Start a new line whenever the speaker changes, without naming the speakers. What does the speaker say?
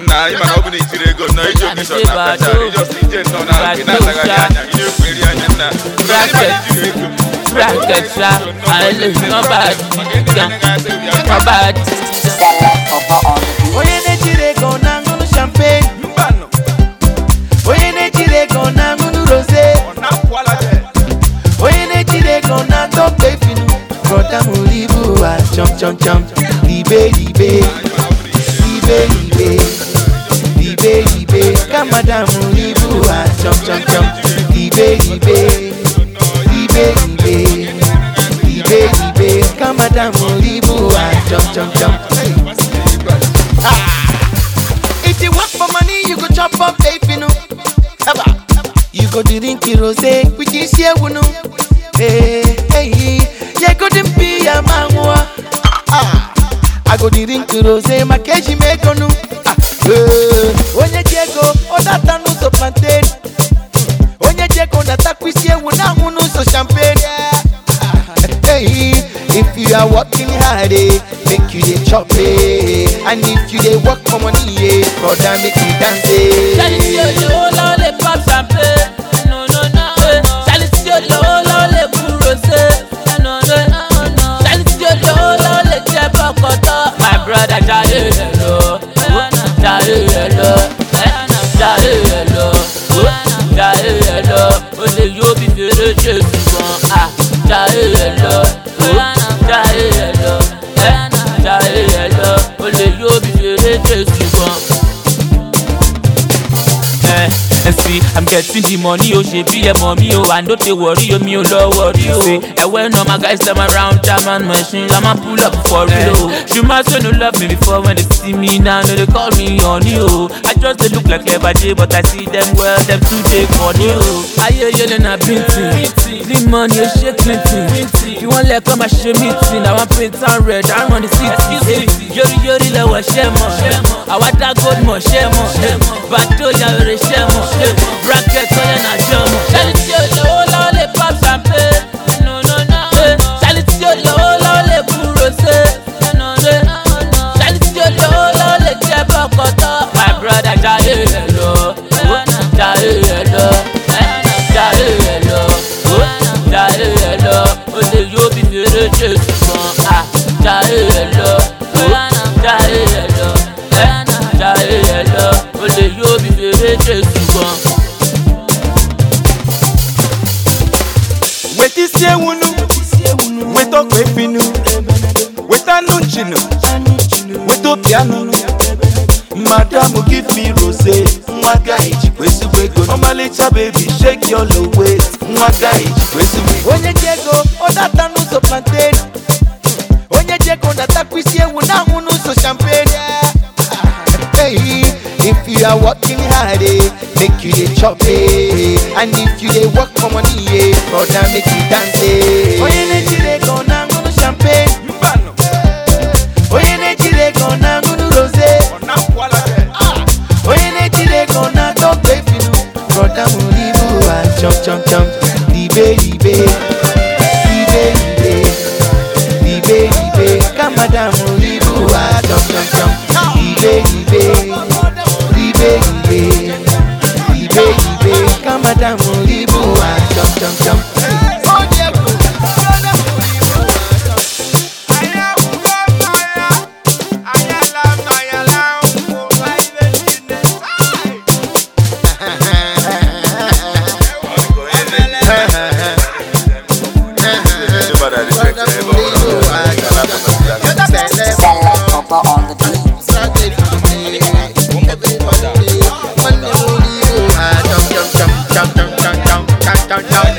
Nah, you man open it to the go. No, you just on that. You just need to know now. You not like you really
bracket shot, I live no bad, no bad.
Oye ne go na ngunu champagne. Oye ne go na ngunu rosé. Oye ne go na top finu. Brother Mulibu a chom. Libe. Kamada Mulibu a chom. Libe. Kamada Mulibu a chom. If you work for money, you go chop up finu. You go drink rosé with this year wunu. Hey, yeah, couldn't be a manwa. I go drink rosé, my keji make onu. Onye Diego, odata no so plantain. Onye Diego, that we see wuna wunu so champagne. Hey, if you are working hard, make you dey chop, and if you dey work for money, brother make you dance.
Chalice yo le pop champagne, no. Chalice yo le rosé, no. Chalice yo le jebo koto. My brother Jare hello. Only you be very just one. Jare hello. Only you be very just one. And see, I'm getting the money, oh, she be a mommy, oh, I know they worry, oh, me, oh, low worry, oh. See, and when all my guys them around, German machine, I'ma pull up for real. She must no love me before when they see me now, no, they call me honey, oh. I just they look like clever day, but I see them well, them too take money, oh. I hear yelling at Binty, the money, oh, shake Clinton. You want let come, I show me, I want paint and red, I want the city. Yori, let what share more. I want that gold more, share more. But do ya share more. Bracket so you not jump. Chalice yo le pop champagne. No. Chalice yo le rosé. No. Chalice yo le jebo koto. My brother Jare hello. Only you be very just one. Jare hello. Only you be very just one.
Weti sie wunu, weto kwefinu, weta nunchinu, weto piano. Madam give me rosé, mwaga ichi kwesu wego. Omalicha baby shake your low waist, mwaga ichi kwesu wego. Onye Diego, odata no so plantain. Onye Diego, data kwisie wuna wunu so champagne. Hey, if you are working hard, make you dey chop, and if you dey work for money, brother make you dance. Oye ne go na ngunu champagne. Oye ne go na ngunu rosé. Oye ne go na top finu. Brother Mulibu a chom. Libe. Kamada Mulibu a chom. Libe. Kamada Mulibu a chom.
On the beat.